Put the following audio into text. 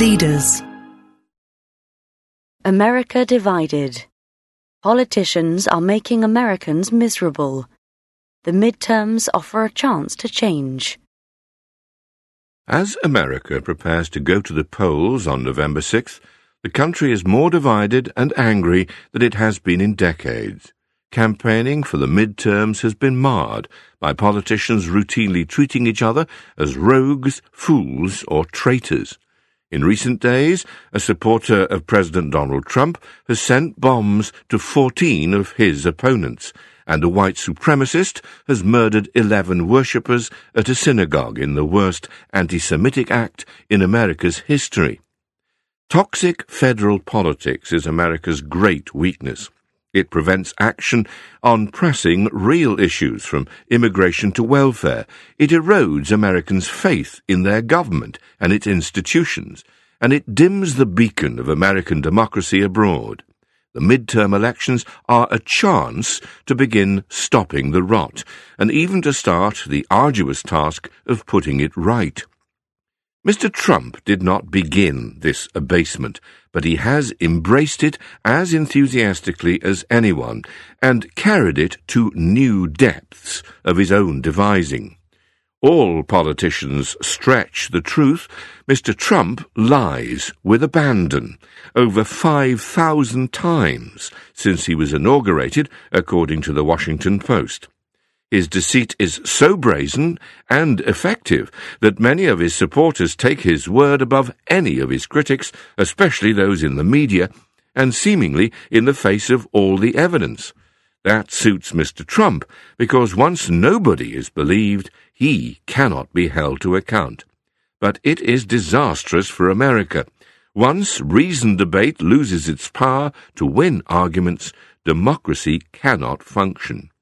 Leaders. America divided. Politicians are making Americans miserable. The midterms offer a chance to change. As America prepares to go to the polls on November 6th, the country is more divided and angry than it has been in decades. Campaigning for the midterms has been marred by politicians routinely treating each other as rogues, fools, or traitors. In recent days, a supporter of President Donald Trump has sent bombs to 14 of his opponents, and a white supremacist has murdered 11 worshippers at a synagogue in the worst anti-Semitic act in America's history. Toxic federal politics is America's great weakness. It prevents action on pressing real issues from immigration to welfare. It erodes Americans' faith in their government and its institutions, and it dims the beacon of American democracy abroad. The midterm elections are a chance to begin stopping the rot, and even to start the arduous task of putting it right. Mr. Trump did not begin this abasement, but he has embraced it as enthusiastically as anyone, and carried it to new depths of his own devising. All politicians stretch the truth. Mr. Trump lies with abandon over 5,000 times since he was inaugurated, according to the Washington Post. His deceit is so brazen and effective that many of his supporters take his word above any of his critics, especially those in the media, and seemingly in the face of all the evidence. That suits Mr. Trump, because once nobody is believed, he cannot be held to account. But it is disastrous for America. Once reasoned debate loses its power to win arguments, democracy cannot function.